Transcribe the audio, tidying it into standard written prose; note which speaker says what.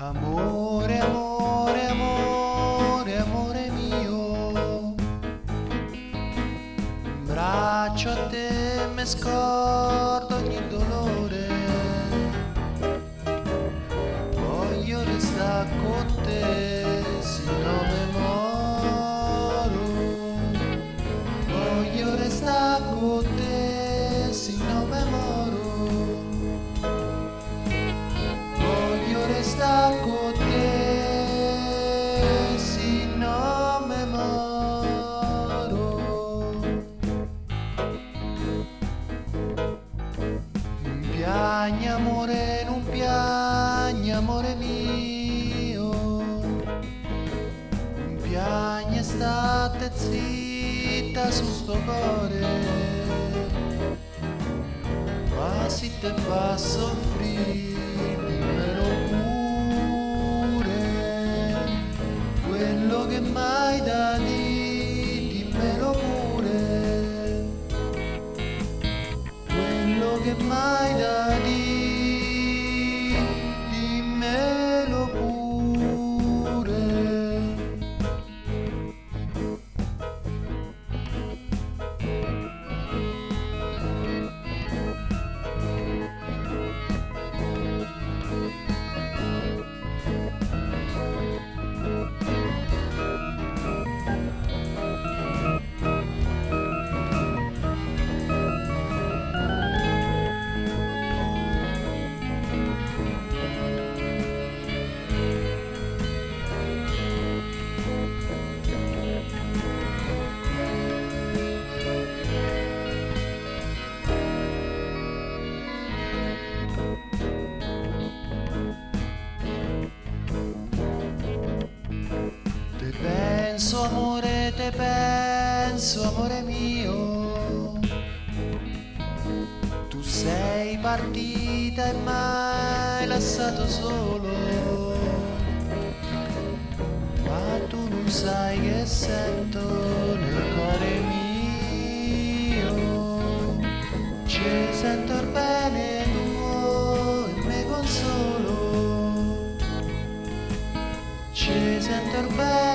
Speaker 1: Amore, amore, amore, amore mio, in braccio a te mi scordo ogni dolore, voglio restare con te se non me moro, voglio restare con te se non me moro. Resta con te, se non me moro. Non piagni amore, non piagni amore mio, non piagni, state zitta su sto cuore, ma se te fa soffrire quello che mai da lì, dimmelo pure, quello che mai da lì, dimmelo pure. Te penso amore mio, tu sei partita e mai lasciato solo, ma tu non sai che sento nel cuore mio, ci sento il bene tuo e me consolo, ci sento il bene